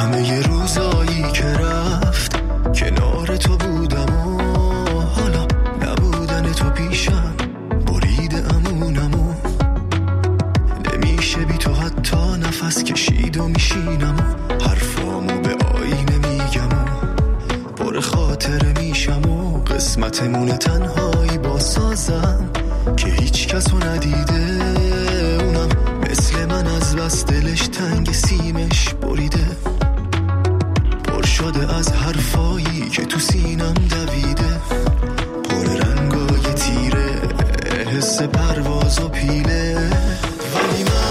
همه ی روزایی که رفت کنار تو بودم و حالا نبودن تو پیشم برید امونمو. نمیشه بی تو حتی نفس کشید و میشینم و حرفامو به آینه میگم و پر خاطره میشم و قسمتمون تنهایی با سازم که هیچ کسو ندیده. اونم مثل من از بس دلش تنگ سیمش بریده، پر شده از حرفایی که تو سینم دویده، پر رنگای تیره حس پرواز و پیله. ولی من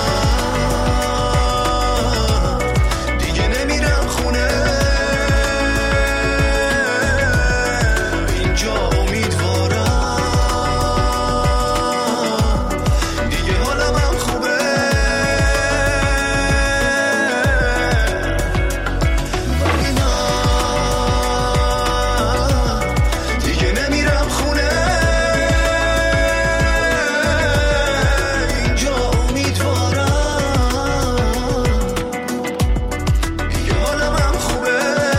دیگه نمیرم خونه، اینجا امیدوارم دیگه حالم هم خوبه. ولی من دیگه نمیرم خونه، اینجا امیدوارم دیگه حالم هم خوبه.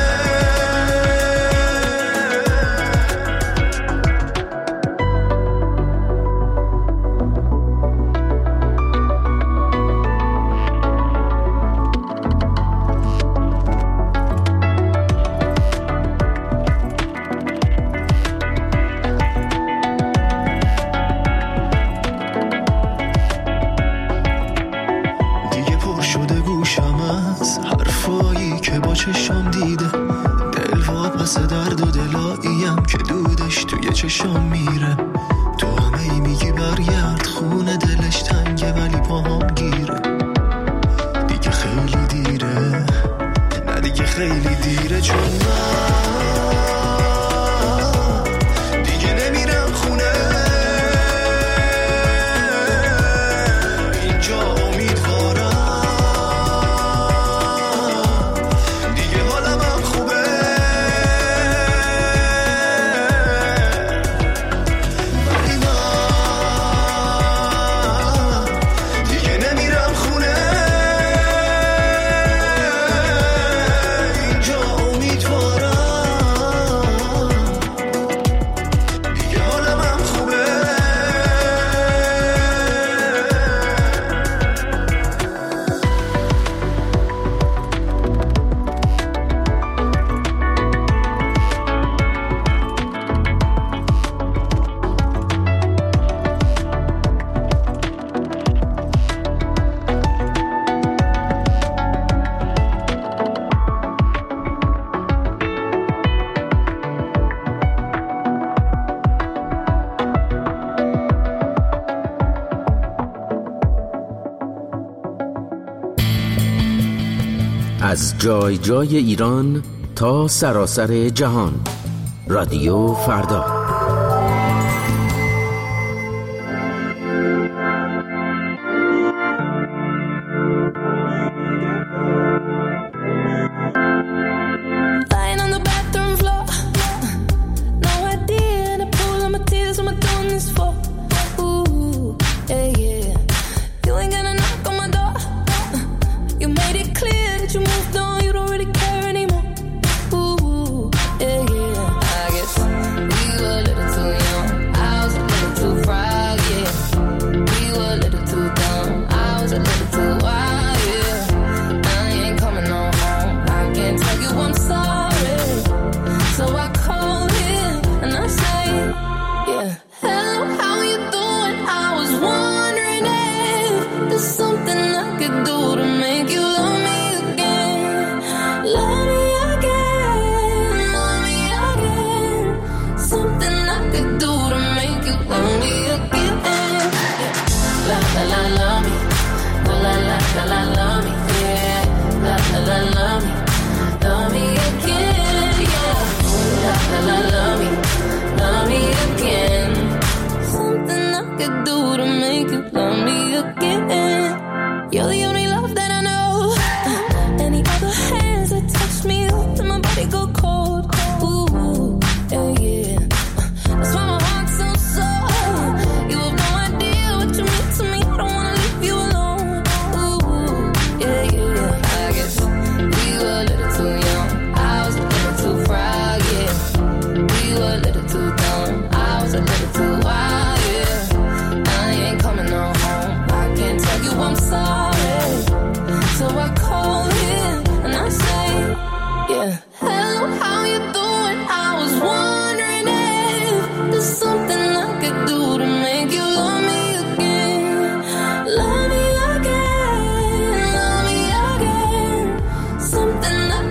دیگه پر شده گوشم از حرفایی که با چشم دیده، دل واپس درد و دلاییم که دودش توی چشم میره. تو همه میگی برگرد خونه، دلش تنگه ولی پاهم گیره. دیگه خیلی دیره، نه دیگه خیلی دیره، چون من دیگه نمیرم خونه، اینجا امیدوارم دیگه حالم هم خوبه. ولی من دیگه نمیرم خونه، اینجا امیدوارم دیگه حالم هم خوبه. از جای جای ایران تا سراسر جهان، رادیو فردا. Lying on the bathroom floor, no idea to pull on my tears. What am I doing this for? Ooh, yeah, yeah. You ain't gonna knock on my door. You made it clear that you moved on. You don't really care anymore. Ooh, yeah, yeah. I guess we were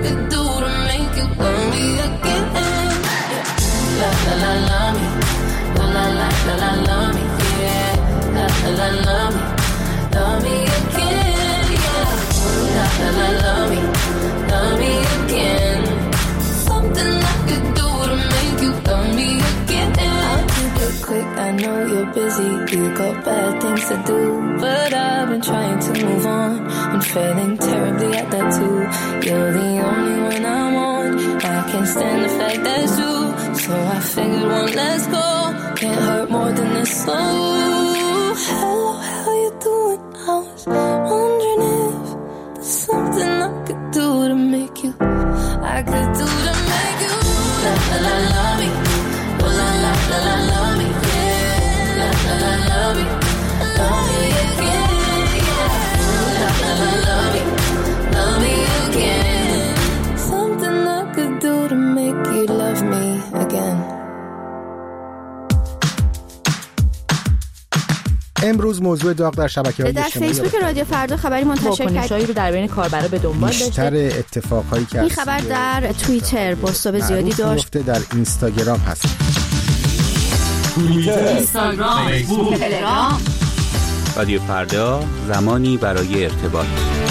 could do to make you love me again. La la la la me, la la la la la la me, yeah. La la la la me, love me again, yeah. La la la la me, love me again. Something I could do to make you love me again. I'll keep it quick, I know you're busy, you got bad things to do, but I've been trying to move on. I'm failing terribly at that too. You're the only one I want. I can't stand the fact that it's true, so I figured one last go can't hurt more than this. So hello, how you doing? I was wondering if there's something I could do to make you, I could do to make you la la la la me, oh la la la la la me, yeah. La la la la me, love me again, yeah. La la la la me, love me again. Something I could do to make you love me again. امروز موضوع داغ در شبکه‌های اجتماعی در فیسبوک رادیو فردا خبری منتشر واکنش‌هایی رو در بین کاربرا به دنبال داشته. بیشتر اتفاقایی که این خبر در توییتر بازتاب زیادی داشت. در اینستاگرام هست. توییتر، اینستاگرام، فیسبوک، تلگرام. رادیو فردا، زمانی برای ارتباط.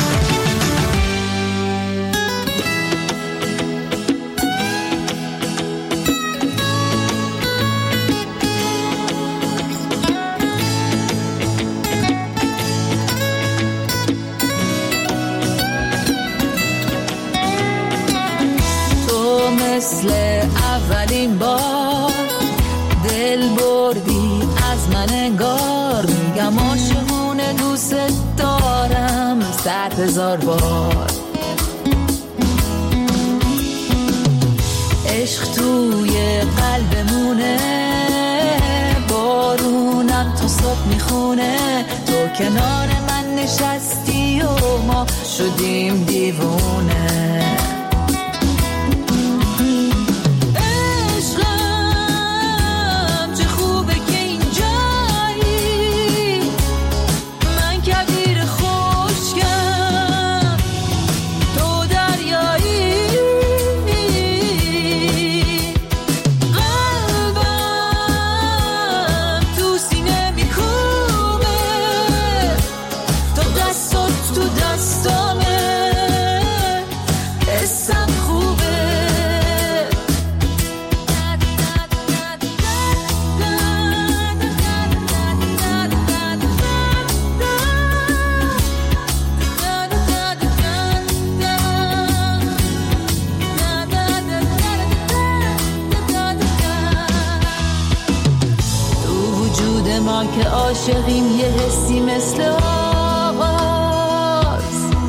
مثل اولین بار دل بردی از من انگار، میگم عاشقونه دوست دارم 100,000 بار. عشق توی قلبمونه، بارونم تا صبح میخونه، تو کنار من نشستی و ما شدیم دیوونه. که عاشقیم یه حسی مثل آغاز،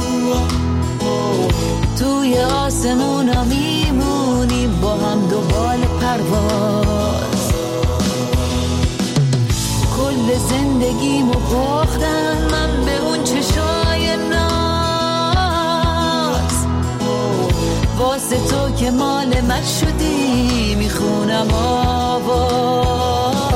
توی آسمونا میمونیم با هم دوبال پرواز. کل زندگیمو باختم من به اون چشای ناز، واسه تو که مال من شدی میخونم آواز.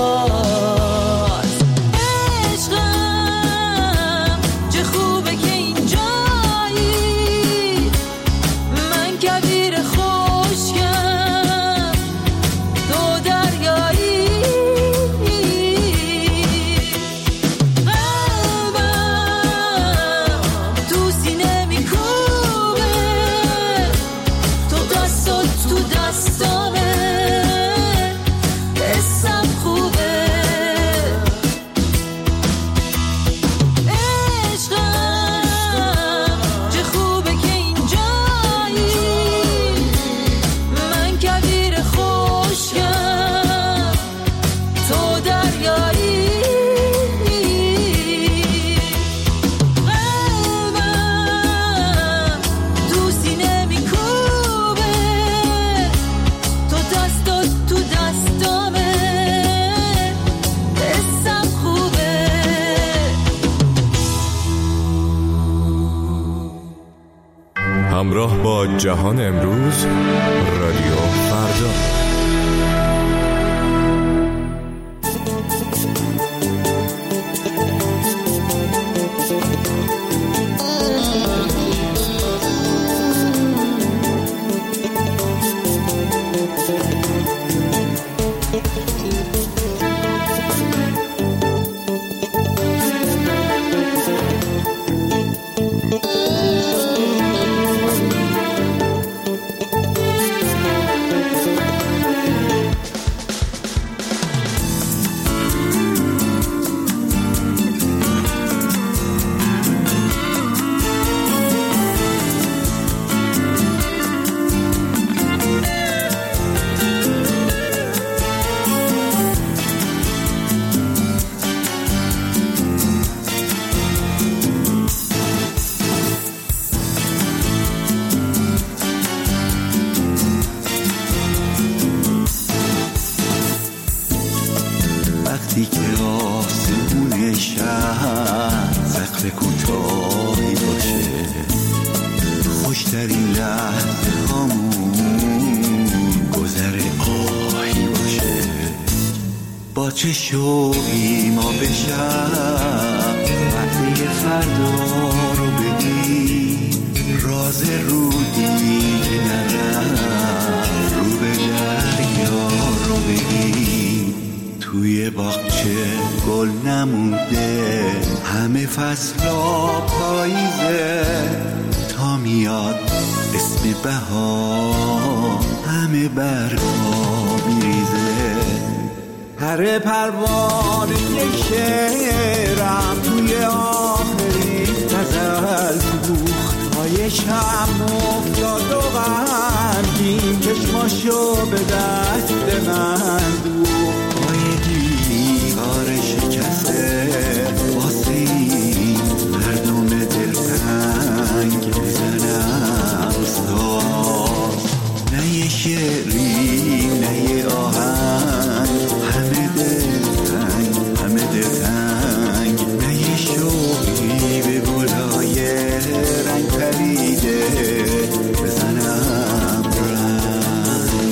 همراه با جهان امروز، رادیو فردا. لحظه هامون گذر آهی باشه، با چه شوقی ما بشم وقتی فردا رو بگیم، راز رودی که نرم رو به دریا رو بگیم، توی باغچه گل نمونده همه فصلا پاییزه، تا میاد اسم بهار همه برگا میریزه. هر پروانه شعرم توی آخرین غزل سوخت، پای شم افتاد و غمگین چشماشو به دست من دوخت، پای دیوار شکسته واسه این مردم دلتنگ بزنم ساز، نه یه شعری نه یه آهنگ، همه دلتنگ، نه یه شوقی به گلای رنگ پریده بزنم رنگ.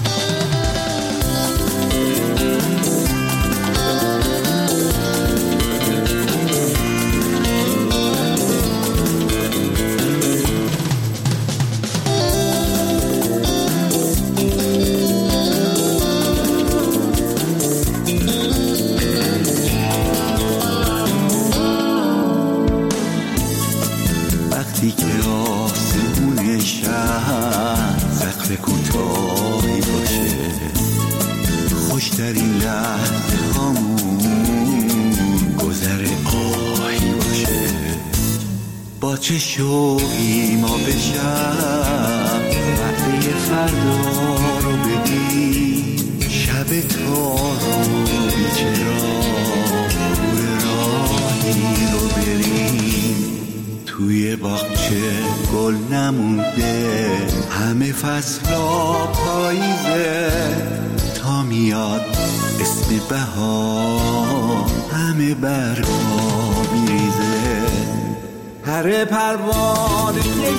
وقتی که آسمون شهر سقف کوتاهی باشه، خوشترین لحظه هامون گذر آهی باشه، با چه شوقی ما بشم وقتی فردا رو بگیم، شب تاریک چراغ راهی رو بریم، توی باغچه گل نمونده همه فصلا پاییزه، تا میاد اسم بهار همه برگا میریزه. هر پروانه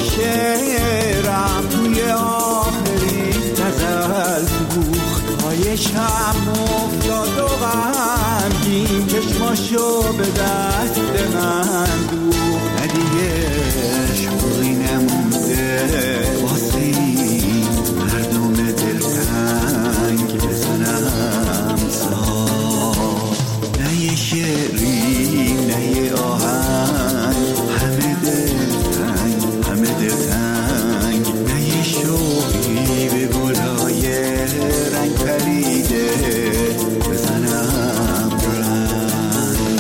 شعرم توی آخرین غزل سوخت، پای شم افتاد و غمگین چشماشو به دست من دوخت، نه دیگه شوقی نمونده واسه این مردم دلتنگ بزنم ساز، نه یه شعری نه یه آهنگ، همه دلتنگ، نه یه شوقی به گلای رنگ پریده بزنم رنگ.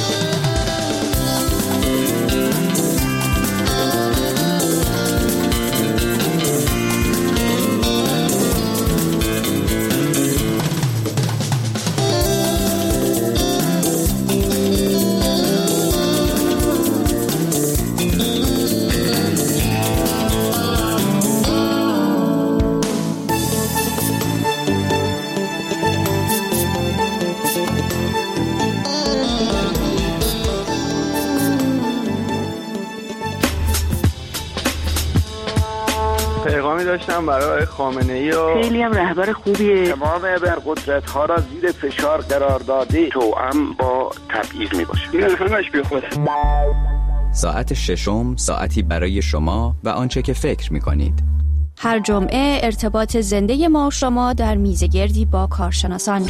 پیغامی داشتم برای خامنه‌ای و خیلی هم رهبر خوبیه، تمام ابرقدرت‌ها را زیر فشار قرار داده، توأم با تبعیض میباشه. این همش بیخوده. ساعت ششم ساعتی برای شما و آنچه که فکر می‌کنید. هر جمعه ارتباط زنده ما و شما در میزگردی با کارشناسان.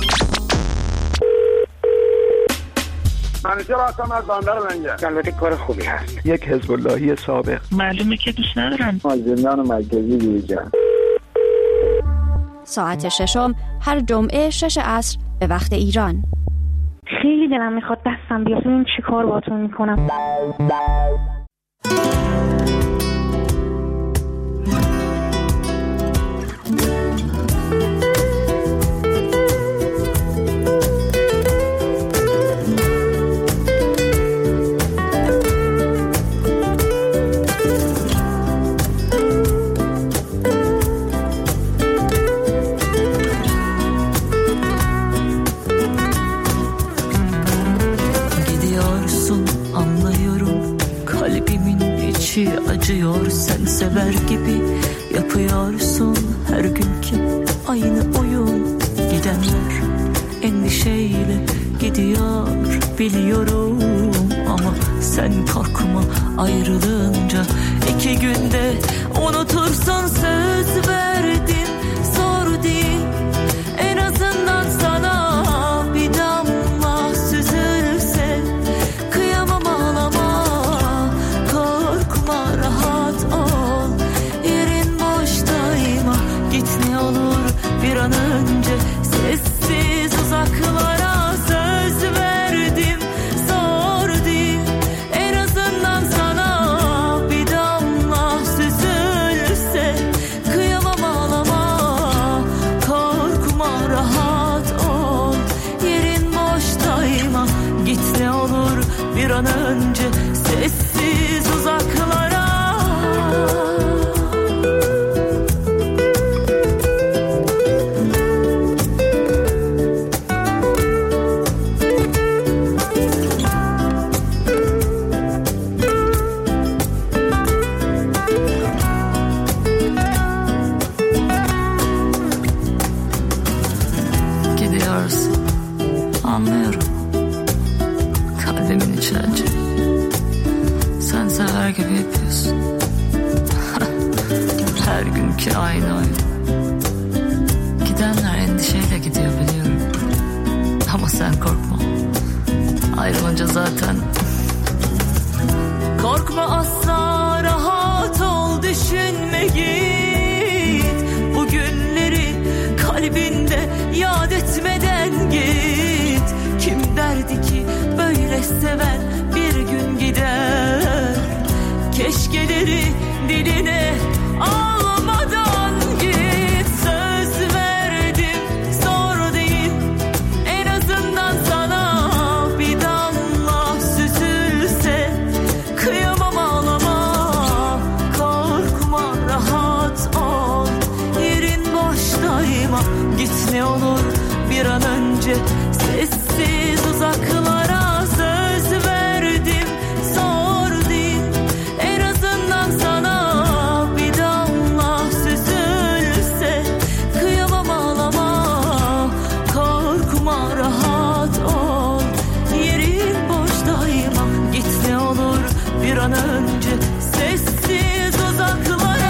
منیجر هستم از بندر لنگر. البته کار خوبی هست. یک حزب اللهی سابق. معلومه که دوست ندارن. زندان مرکزی دیجا. ساعت ششم هر جمعه 6 عصر به وقت ایران. خیلی دلم میخواد دستم بیاد ببین چی کار باهاتون میکنم. yapıyorsun her günkü aynı oyun. Gidenler endişeyle gidiyor biliyorum, ama sen korkma ayrılınca 2 günde unutursun, söz verdim zor değil. En azından sana bir damla süzülse kıyamam ağlama, korkma rahat ol, yerin boştayma, git ne olur bir an önce sessiz uzaklara. Söz verdim zor değil, en azından sana bir damla süzülse kıyamam ağlama, korkma rahat ol, yerin boştayma, git ne olur bir an önce sessiz uzaklara. Anlıyorum kalbimin içince, sen sever gibi yapıyorsun. Her günkü aynı oyun. Gidenler endişeyle gidiyor biliyorum, ama sen korkma, ayrılınca zaten. Korkma asla, rahat ol, düşünme git. Bu günleri kalbinde yad etmeden git. Kim derdi ki böyle seven bir gün gider? Keşkeleri diline almadan git. Söz verdim zor değil, en azından sana bir damla süzülse kıyamam ağlama, korkma rahat ol, yerin boştayma, git ne olur bir an önce sessiz uzaklara. Söz verdim zor değil, en azından sana bir damla süzülse kıyamam ağlama, korkma rahat ol, yerin boştayma, git ne olur bir an önce sessiz uzaklara.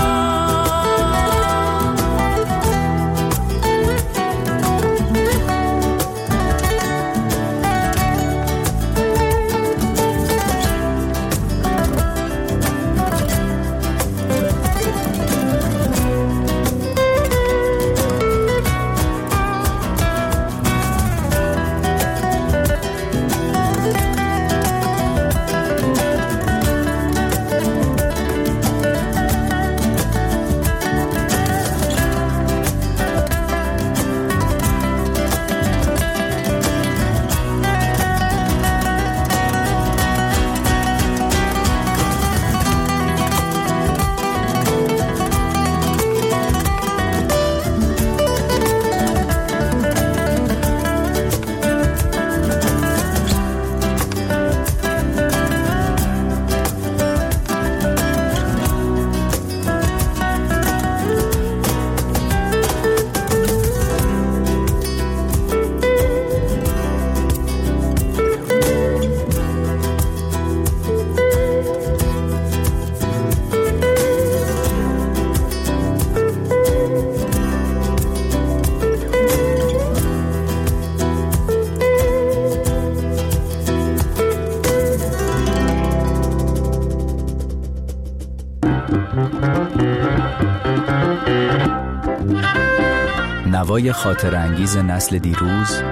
نوای خاطر انگیز نسل دیروز،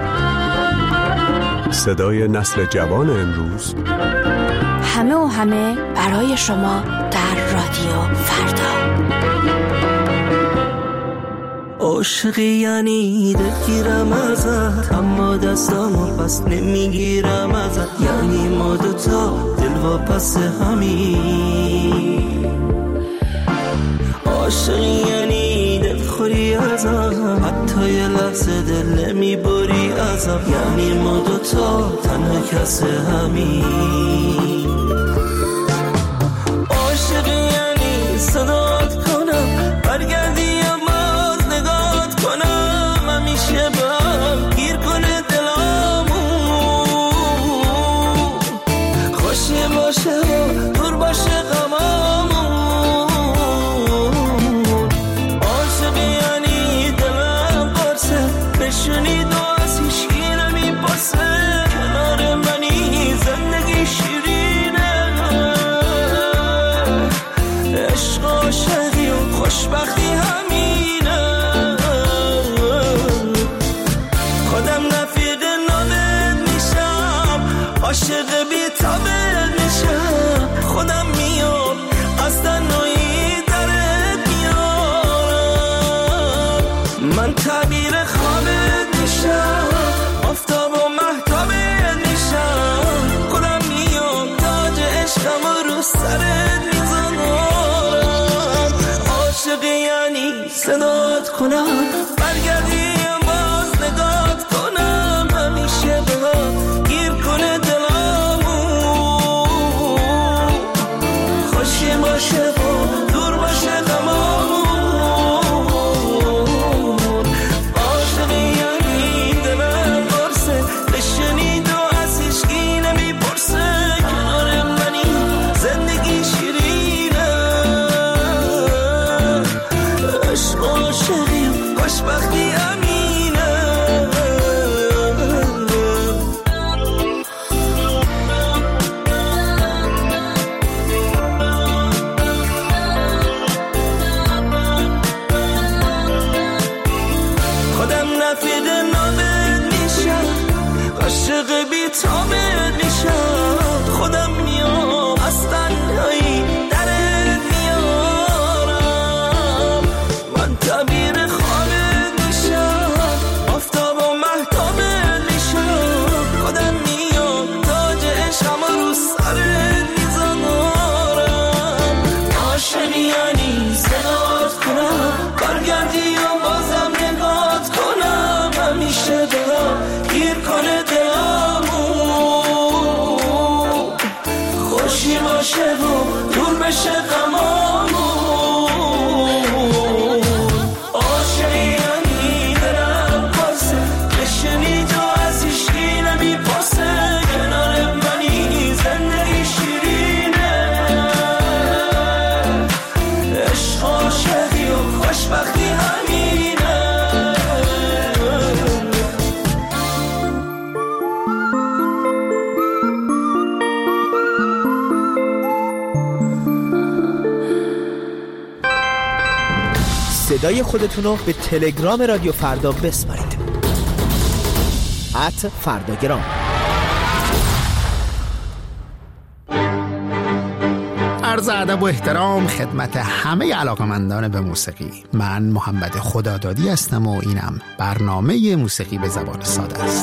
صدای نسل جوان امروز، همه و همه برای شما در رادیو فردا. عاشقی یعنی دلگیرم ازت، اما دستامو پس نمیگیرم ازت. یعنی ما دوتا دل واپس همین. عاشقی یعنی دلخوری ازم، حتی یه لحظه دل نمیبری ازم. یعنی ما دوتا تنها کس همین. عاشقی یعنی صدات کنم صدات کنم، برگردی باز نگات کنم، همیشه بها گیر کنه دلامو، خوشی باشه و دور باشه غمامون، عاشقی یعنی دلم برسه بشنید و از هیچکی نمیپرسه، کنار منی زندگی شیرینه، عشق و عاشقی و خوشبختی امینه. خودم نفید نامت میشم، عاشق بی تامت میشم، خودم میام از تنهایی درت میارم، من تعبیر خالت میشم، آفتاب و مهتابت میشم، خودم میام تاج عشقم رو سرت میذارم، عاشقی یعنی صدات کنم، برگردی و بازم نگات کنم، همیشه دلم گیر کنه دلمو، خوشی باشه و دور بشه غمامو، عاشقی یعنی دلم پرسه بشنی تو از هیچکی نمیپرسه، کنار منی زندگی شیرینه، عشق عاشقی و خوشبختی همینه. صدای خودتون رو به تلگرام رادیو فردا بسپارید. @فرداگرام. عرض ادب و احترام خدمت همه علاقه‌مندان به موسیقی. من محمد خدادادی هستم و اینم برنامه موسیقی به زبان ساده است.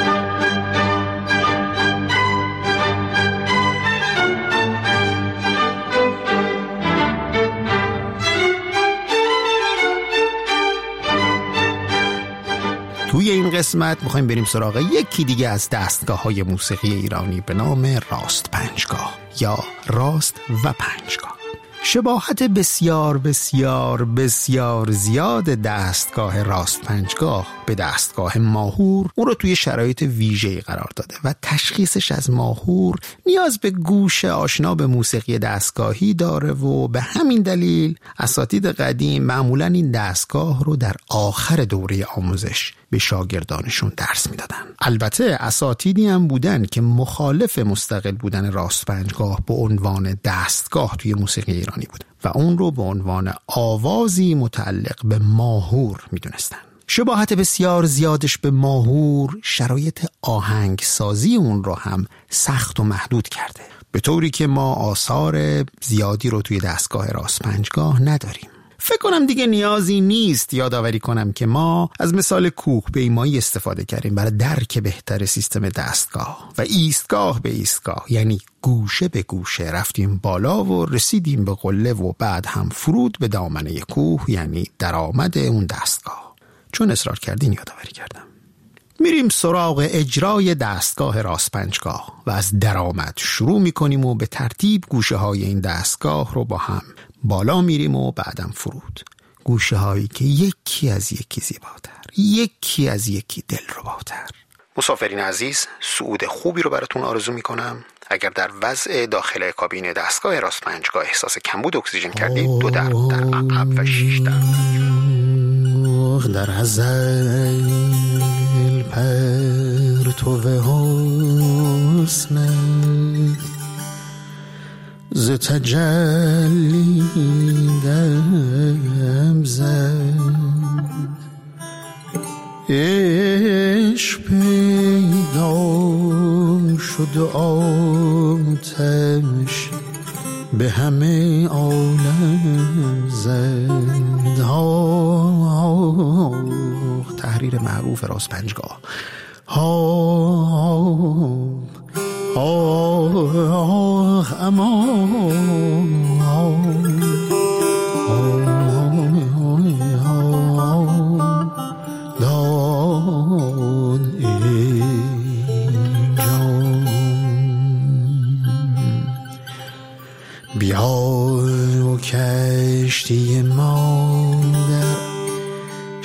توی این قسمت میخوایم بریم سراغ یکی دیگه از دستگاه‌های موسیقی ایرانی به نام راست پنجگاه یا راست و پنجگاه. شباهت بسیار بسیار بسیار زیاد دستگاه راست پنجگاه به دستگاه ماهور اون رو توی شرایط ویژه‌ای قرار داده و تشخیصش از ماهور نیاز به گوش آشنا به موسیقی دستگاهی داره و به همین دلیل اساتید قدیم معمولاً این دستگاه رو در آخر دوره آموزش به شاگردانشون درس میدادن. البته اساتیدی هم بودن که مخالف مستقل بودن راست پنجگاه به عنوان دستگاه توی موسیقی ایرانی بود و اون رو به عنوان آوازی متعلق به ماهور میدونستن. شباهت بسیار زیادش به ماهور شرایط آهنگسازی اون رو هم سخت و محدود کرده، به طوری که ما آثار زیادی رو توی دستگاه راست پنجگاه نداریم. فکر کنم دیگه نیازی نیست یادآوری کنم که ما از مثال کوه پیمایی استفاده کردیم برای درک بهتر سیستم دستگاه و ایستگاه به ایستگاه، یعنی گوشه به گوشه رفتیم بالا و رسیدیم به قله و بعد هم فرود به دامنه کوه، یعنی درآمد اون دستگاه. چون اصرار کردین یادآوری کردم. میریم سراغ اجرای دستگاه راست پنجگاه و از درآمد شروع میکنیم و به ترتیب گوشه های این دستگاه رو با هم بالا میریم و بعدم فرود. گوشه هایی که یکی از یکی زیباتر، یکی از یکی دلرباتر. مسافرین عزیز، صعود خوبی رو براتون آرزو میکنم. اگر در وضع داخل کابین دستگاه راست پنجگاه احساس کمبود اکسیژن کردید، 2 در عقب و 6 در ازل پرتو حسنت ز تجلی دم زد، عشق پیدا شد آتش به همه عالم زد. تحریر معروف راست پنجگاه. اما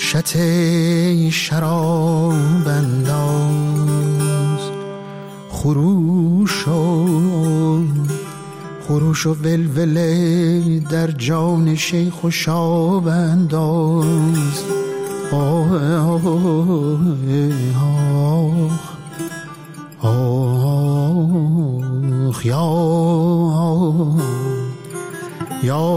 وحشت شراب انداز، خروش و ولوله در جان شیخ و شاب انداز. آه یا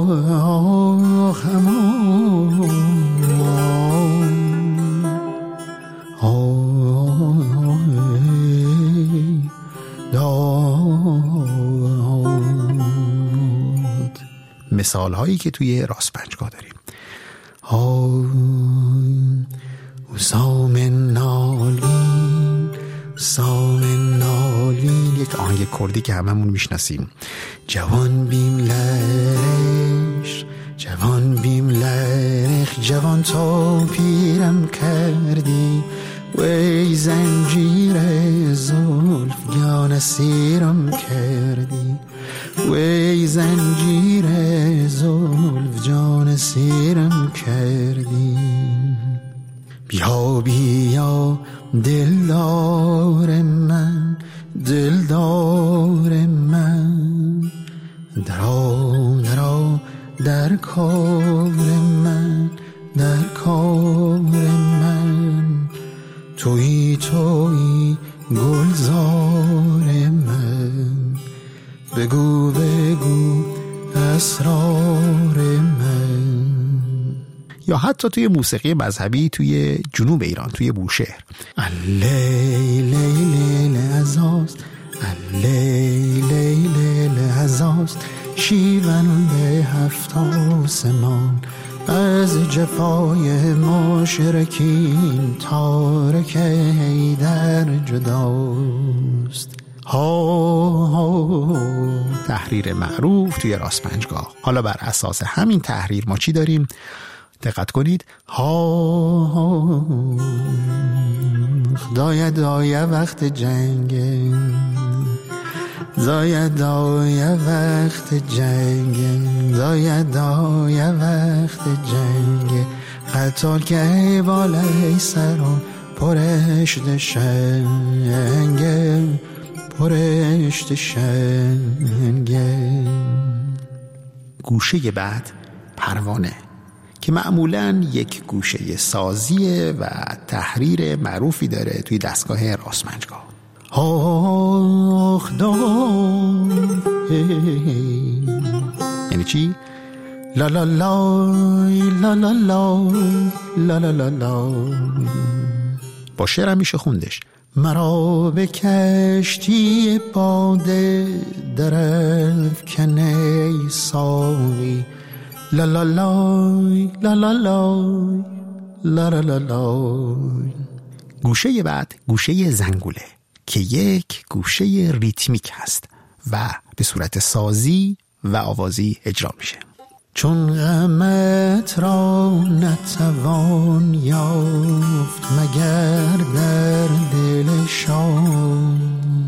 مثال هایی که توی راست پنجگاه داریم. سامن نالین، یک آهنگ کردی که هممون میشناسیم. جوان بیم لرخ، جوان تا پیرم کردی، وی زنجیر زلف جان اسیرم کردی، وی زنجیر زلف جان اسیرم کردی. بیا دلدار من درآ در کار من، تویی گلزار من، بگو اسرار من. یا حتی توی موسیقی مذهبی توی جنوب ایران، توی بوشهر، لیل عزاست شیونده هفت آسمان، از جفای مشرکین تارک حیدر جداست. تحریر معروف توی راست پنجگاه. حالا بر اساس همین تحریر ما چی داریم؟ دقت کنید. دای وقت جنگ، دای وقت جنگ، قتال که بالای سرم پرشت شنگ. گوشه بعد پروانه که معمولاً یک گوشه سازیه و تحریر معروفی داره توی دستگاه راست پنجگاه. یعنی چی؟ لا لا لای لا لا لای لا لا لا لای. با شعر میشه خوندش. مرا به کشتی باده در افکنه ساقی، لا لا لای لا لا لای لا لا لای. گوشه بعد گوشه زنگوله که یک گوشه ریتمیک هست و به صورت سازی و آوازی اجرا میشه. چون غمت را نتوان یافت مگر در دل شاد،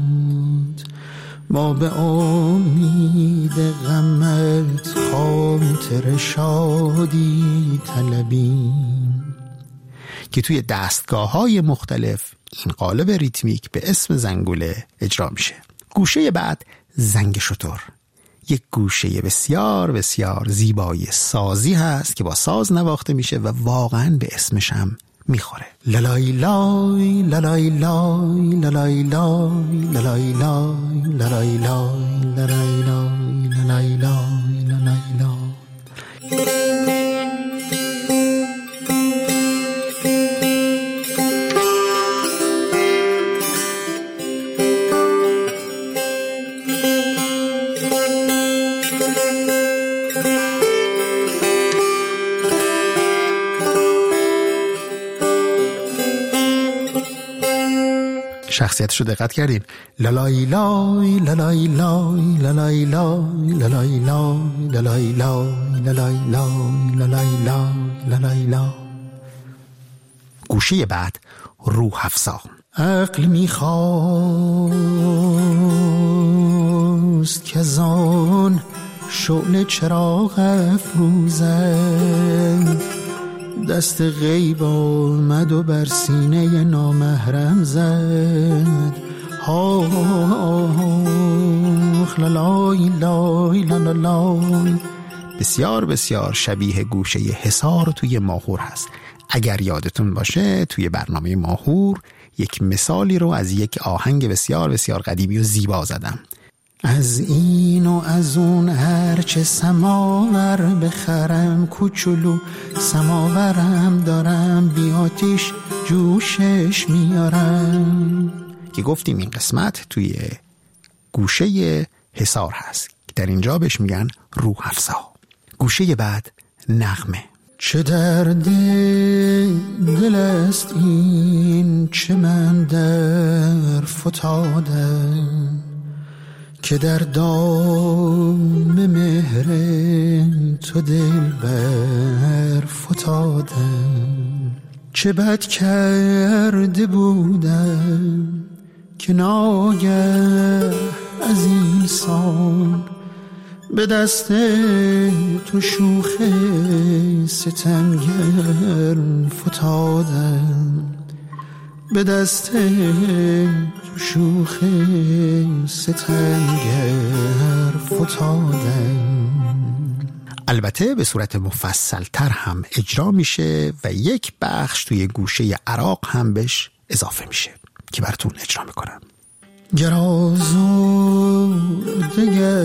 ما به امید غمت خاطر شادی طلبیم. که توی دستگاه‌های مختلف این قالب ریتمیک به اسم زنگوله اجرا میشه. گوشه بعد زنگ شتر، یک گوشه بسیار بسیار زیبای سازی هست که با ساز نواخته میشه و واقعا به اسمش هم میخوره. لالای لای لالای لای لالای لای لالای لای لالای لای لالای لای لالای لای لالای لای. شخصیتش رو دقت کردین؟ لالای لای لالای لای لالای لای لالای لای لالای لای لالای لای لالای لای لالای لای. گوشه بعد روح افزا. عقل میخواست که زان شعله چراغ افروزد، دست غیب آمد و بر سینه نامحرم زد. آخ لالای لای لالای. بسیار بسیار شبیه گوشه حصار توی ماهور هست. اگر یادتون باشه توی برنامه ماهور یک مثالی رو از یک آهنگ بسیار بسیار قدیمی و زیبا زدم. از این و از اون هرچه سماور بخرم، کوچولو سماورم دارم، بی آتیش جوشش میارم. که گفتیم این قسمت توی گوشه حصار هست، در اینجا بهش میگن روح افزا. گوشه بعد نغمه. چه درد دل است این، چه من در فتادم، که در دام مهر تو دل بر فتادم. چه بد کرده بودم که ناگه از این سان به دست تو شوخ ستمگر فتادم. به دست تو شوخ ستمگر فتادم. البته به صورت مفصل تر هم اجرا میشه و یک بخش توی گوشه عراق هم بهش اضافه میشه که براتون اجرا میکنم. گرازو دگر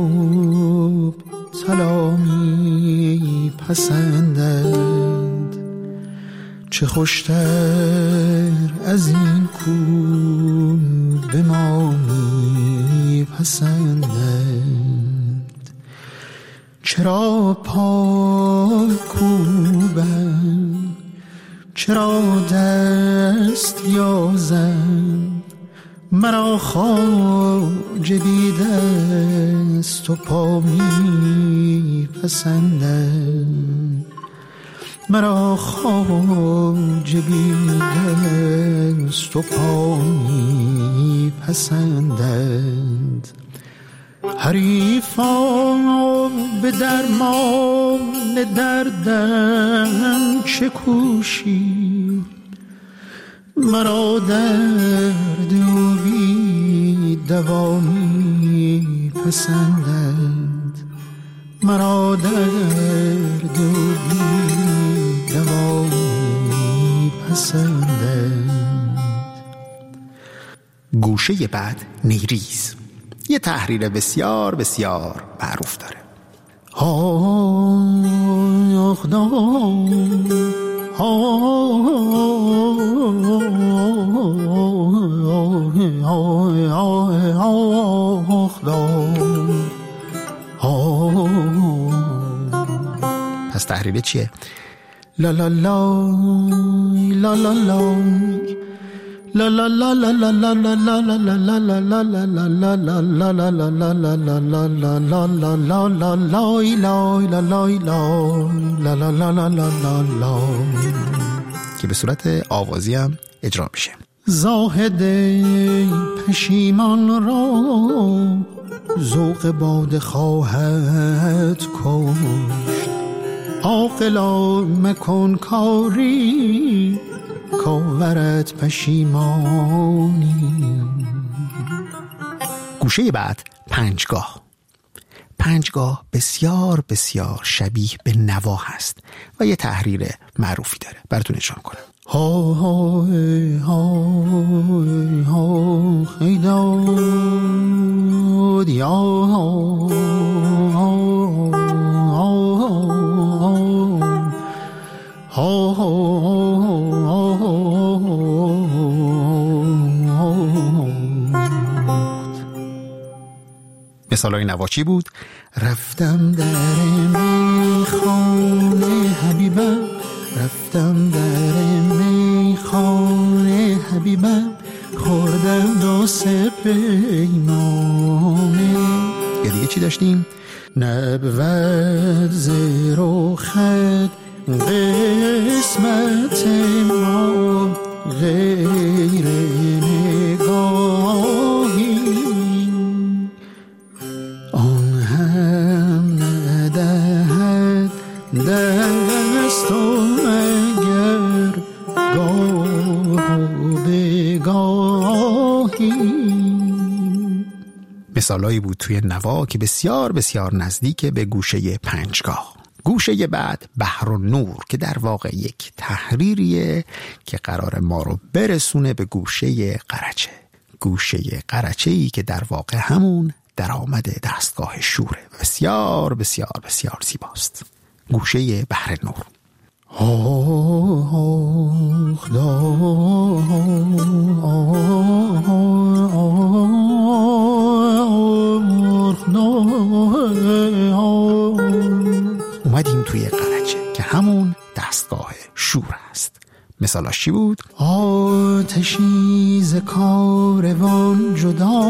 مبتلا می پسندند، چه خوشتر از این کو به ما می پسندند. چرا پای کوبم، چرا دست یازم، مرا خواجه بی دست و پا می پسندند. مرا خواجه بی دست و پا می پسندند. حریفان به درمان دردم چه کوشی، مرا درد و بی دوا می پسندند. مرا درد و بی دوا می پسندند. گوشه بعد نیریز یه تحریر بسیار بسیار معروف داره. آخ دام پس تحریره چیه؟ لا لا لا لا لا لا لا لا لا لا لا لا لا لا لا لا که به صورت آوازی هم اجرا میشه. زاهد پشیمان را ذوق باده خواهد کشت، عاقلا مکن کاری کاورت پشیمانی. گوشه بعد پنجگاه. پنجگاه بسیار بسیار شبیه به نوا هست و یه تحریر معروفی داره، براتون اجرا کنم. ها ها ها ها خیداد یا مثالای نواچی بود. رفتم در میخانه حبیبم، رفتم در میخانه حبیبم، خوردم دو سه پیمانه. یا دیگه چی داشتیم؟ نبود زیر و خد قسمت ما غیر نگاهی، آن هم ندهد در از تو اگر گاه به گاهی. مثالایی بود توی نوا که بسیار بسیار نزدیک به گوشه پنجگاه. گوشه بعد بحر و نور که در واقع یک تحریریه که قرار ما رو برسونه به گوشه قرچه. گوشه قرچه‌ای که در واقع همون درآمد دستگاه شوره. بسیار بسیار بسیار زیباست. گوشه بحر نور. اومدیم توی قرچه که همون دستگاه شور است. مثالاش چی بود؟ آتشی ز کاروان جدا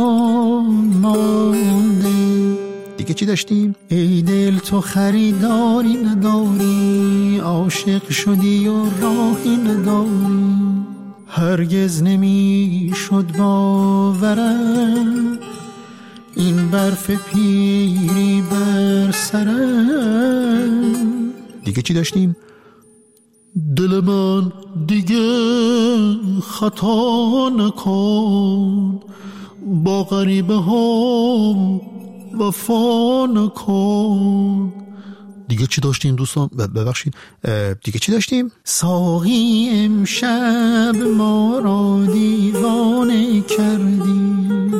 مانده. دیگه چی داشتیم؟ ای دل تو خریداری نداری، عاشق شدی و راهی نداری. هرگز نمی شد باورم این برف پیری بر سرم. دیگه چی داشتیم؟ دل من دیگه خطا نکن، با غریبه ها وفا نکن. دیگه چی داشتیم دوستان؟ ببخشید دیگه چی داشتیم؟ ساقی امشب ما را دیوانه کردی،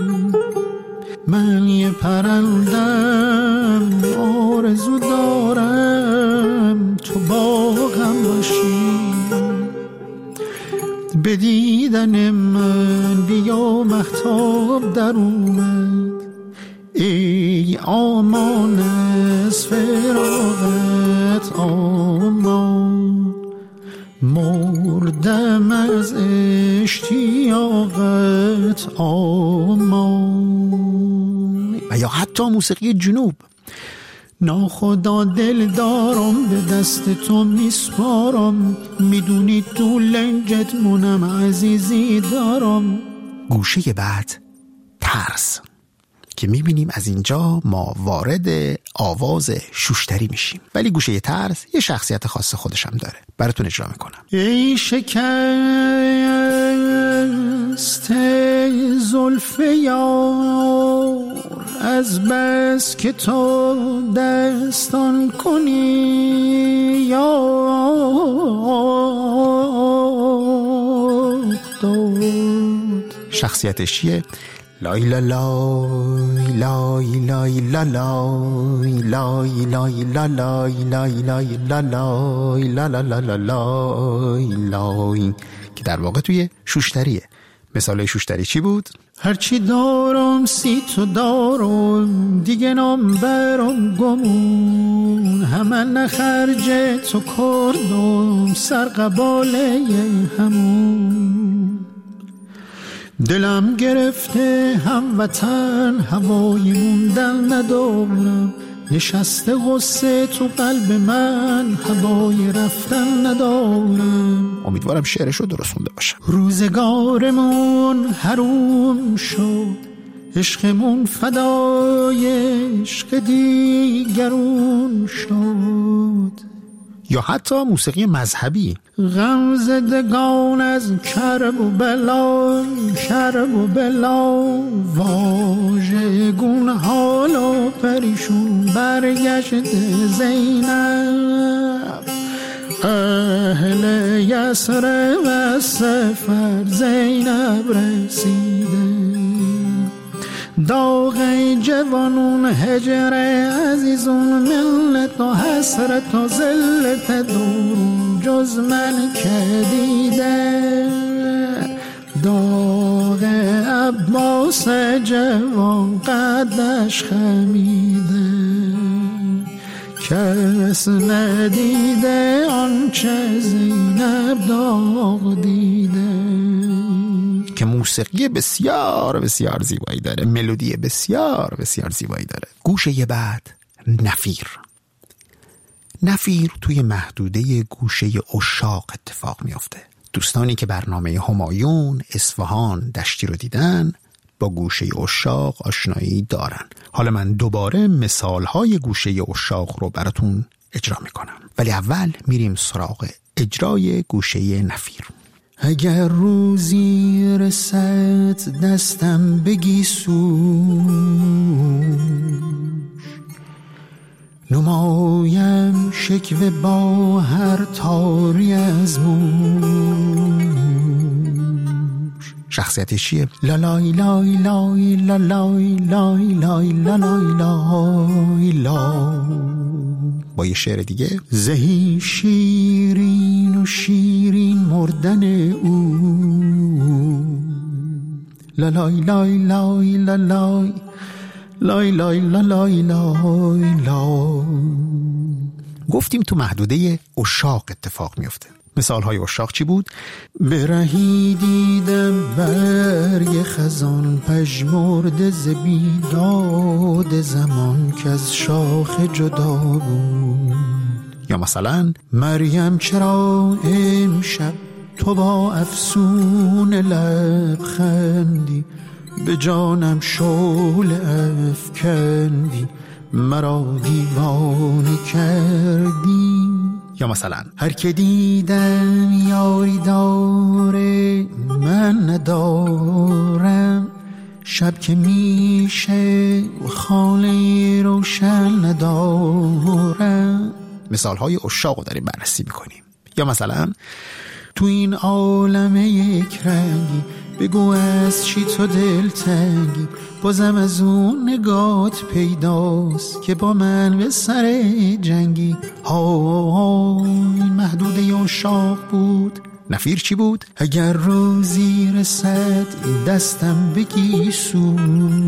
من یه پرندم آرزو دارم تو باغم باشی. به دیدن من بیا مهتاب در اومد، ای آمان از فراغت آمان، مردم از اشتیاقت آمان. و یا حتی موسیقی جنوب. ناخدا دل دارم به دست تو میسپارم، میدونی تو لنجت مونم عزیزی دارم. گوشه بعد ترس که میبینیم از اینجا ما وارد آواز شوشتری میشیم، ولی گوشه ترس یه شخصیت خاص خودش هم داره. براتون اجرا میکنم. ای شکست زلف یار، از بس که تو دستان کنی یاد داد. شخصیتش چیه؟ لای لا لای لای لای لا لای لای لای لا لای لای لای لا لای لا لا لا لا لای لای، که در واقع توی شوشتریه. مثال شوشتری چی بود؟ هرچی دارم سی تو دارم، دیگه نام برم گمون، همه نخرج تو کردم سر قباله همون. دلم گرفته هموطن، هوای موندن ندارم، نشسته غصه تو قلب من، هوای رفتن ندارم. امیدوارم شعرشو درست خونده باشم. روزگارمون حروم شد، عشقمون فدای عشق دیگرون شد. یا حتی موسیقی مذهبی. غم زدگان از کرب و بلا، کرب و بلا، واژگون حال و پریشون برگشت زینب. اهل یسر و سفر زینب رسیده، داغ جوانون هجر عزیزون، ملت و حسرت و ذلت دورون جز من که دیده. داغ عباس جوان قدش خمیده، کس ندیده آنچه زینب داغ دیده. که موسیقی بسیار بسیار زیبایی داره، ملودی بسیار بسیار زیبایی داره. گوشه بعد نفیر. نفیر توی محدوده گوشه عشاق اتفاق میافته. دوستانی که برنامه همایون اصفهان دشتی رو دیدن با گوشه عشاق آشنایی دارن. حالا من دوباره مثالهای گوشه عشاق رو براتون اجرا میکنم، ولی اول میریم سراغ اجرای گوشه نفیر. اگر روزی رسد دستم بگی سوش، نمایم شکوه با هر تاری از موش. شخصیتش چیه؟ لالای لای لای لالای لای لای لالای لای لای. با یه شعر دیگه، زهی شیرین و شیرین مردن او، لالای لای لای لالای لای لای لای لای لای. گفتیم تو محدوده عشاق اتفاق میفته. مثال های عشاق چی بود؟ برهی دیدم برگ خزان پژمرده ز بیداد زمان که از شاخ جدا بود. یا مثلا مریم چرا امشب تو با افسون لبخندی، به جانم شعله افکندی، مرا دیوانه کردی. یا مثلا هر که دیدم یاری داره من ندارم، شب که میشه خانه روشن ندارم. مثال های عشاق رو داریم بررسی میکنیم. یا مثلا تو این عالم یک رنگی، بگو از چی تو دل تنگی، بازم از اون نگات پیداست که با من به سر جنگی. این محدوده عشاق بود. نفیر چی بود؟ اگر روزی رسد دستم بگی سوش،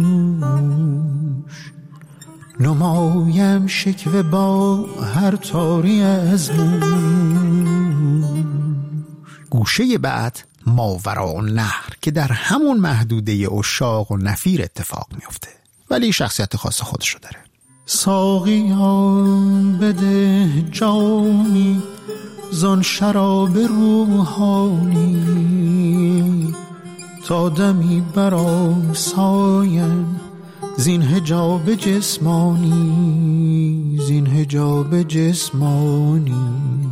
نمایم شکوه با هر تاری از موش. گوشه بعد ماوراء النهر که در همون محدوده عشاق و نفیر اتفاق میفته، ولی شخصیت خاص خودشو داره. ساقیان بده جامی زان شراب روحانی، تا دمی برآسایم زین حجاب جسمانی، زین حجاب جسمانی.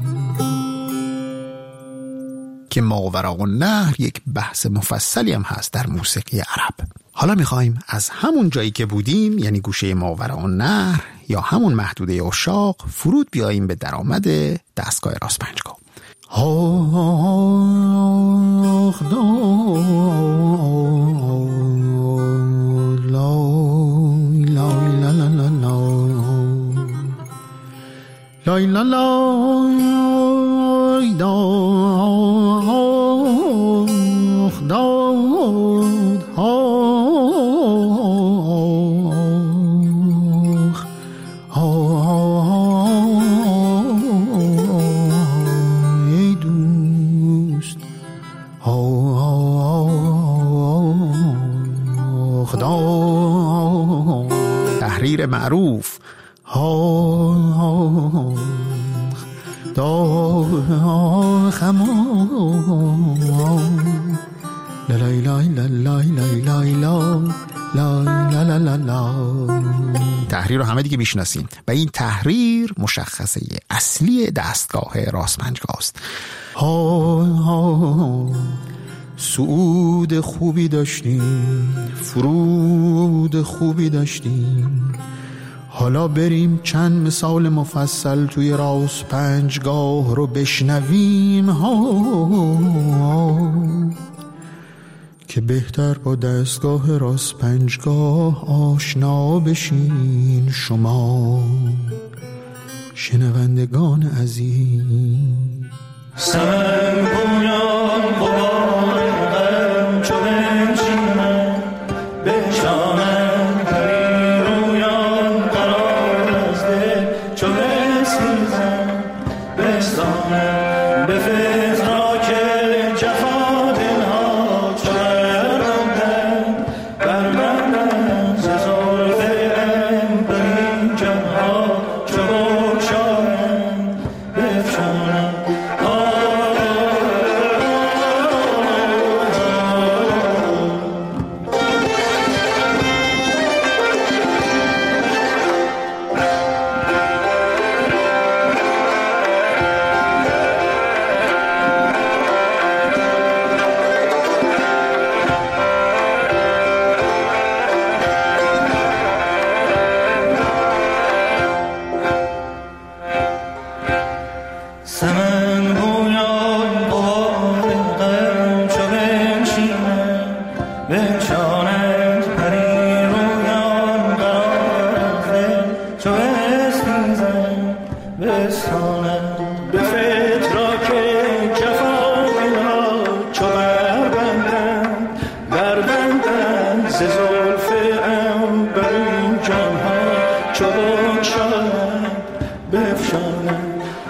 که ماوراء النهر یک بحث مفصلی هم هست در موسیقی عرب. حالا میخوایم از همون جایی که بودیم، یعنی گوشه ماوراء النهر یا همون محدوده عشاق، فرود بیاییم به درآمد دستگاه راست پنجگاه. لای لا لای تحریر معروف تحریر رو همه دیگه میشناسیم و این تحریر مشخصه اصلی دستگاه راست پنجگاه است. صعود خوبی داشتیم، فرود خوبی داشتیم، حالا بریم چند مثال مفصل توی راست پنجگاه رو بشنویم. که بهتر با دستگاه راست پنجگاه آشنا بشین شما شنوندگان عزیز. سرپویان قبارم چو بنشینم بشامم پری رویان قرار از دل چو بسیزم بستانم به فتراک جفا دلها چرمدم بر من زلف ام برین جمها چو بکشارم بفشانم. سمن بویان بارقم چو بنشینم بنشانند پری رویان قرار چو بسیزم بستانند به فتراک جفای را چو بربندند بربندند ز زلف ام بر این جانها چو بگشایند بفشانند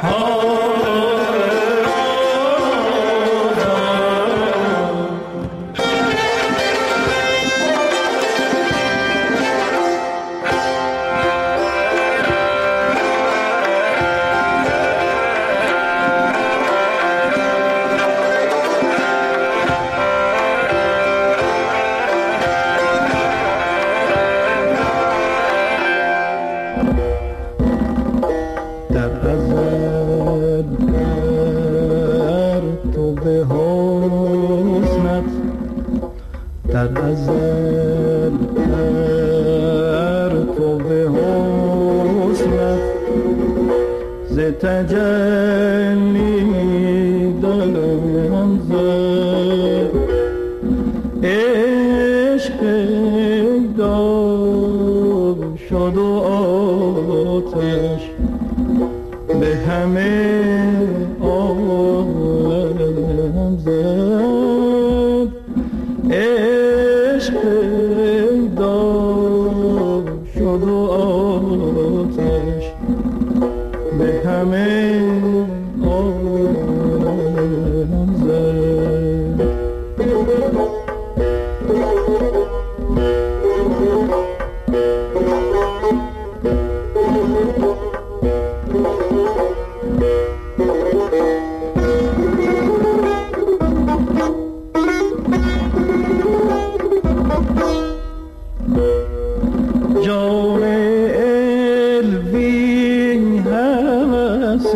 تجلی دلم زد عشق داغ شد و آتش به همه عالم زد عشق داغ شد و آتش به همه عالم زد جان الوی هوس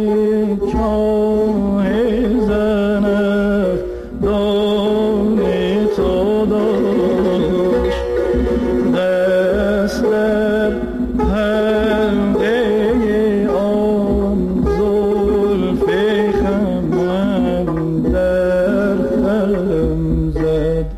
چاه زنخ دان تو داشت دست در حلقه آن زلف خمم در خم زد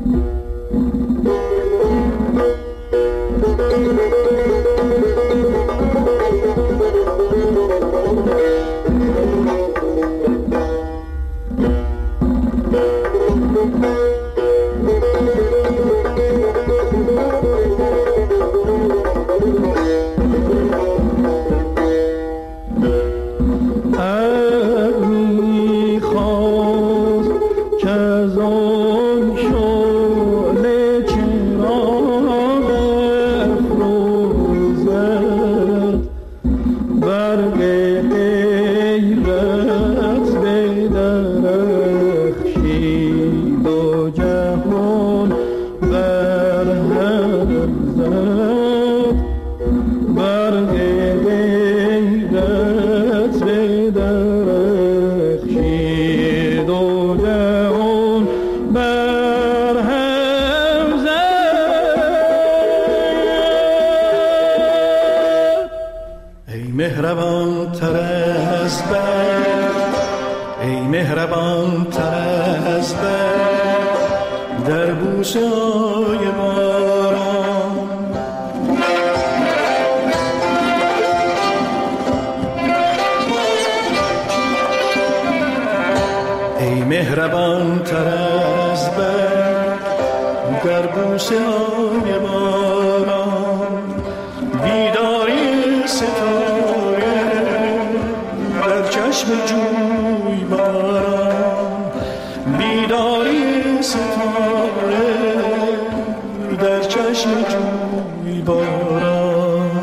مهربان تر از برق ای مهربان تر از برق در بوسه های باران ای مهربان تر از برق در بوسه های باران بیداری ستاره در چشم جوی باران بیداری ستاره در چشم جوی باران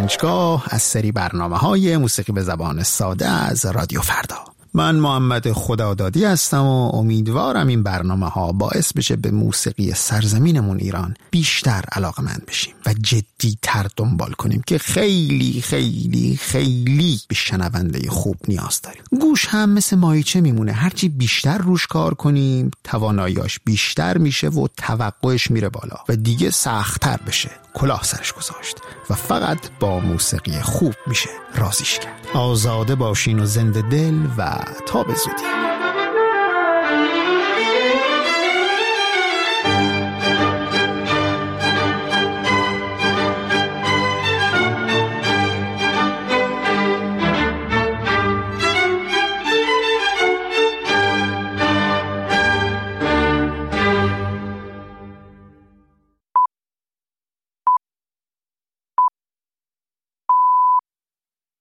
پنجگاه از سری برنامه‌های موسیقی به زبان ساده از رادیو فردا. من محمد خدادادی هستم و امیدوارم این برنامه‌ها باعث بشه به موسیقی سرزمینمون ایران بیشتر علاقه‌مند بشیم و جدی‌تر دنبال کنیم که خیلی خیلی خیلی به شنونده خوب نیاز داریم. گوش هم مثل مایچه میمونه، هرچی بیشتر روش کار کنیم تواناییاش بیشتر میشه و توقعش میره بالا و دیگه سخت‌تر بشه کلاه سرش گذاشت و فقط با موسیقی خوب میشه رازیش کرد. آزاده باشین و زنده دل و تا به زودی.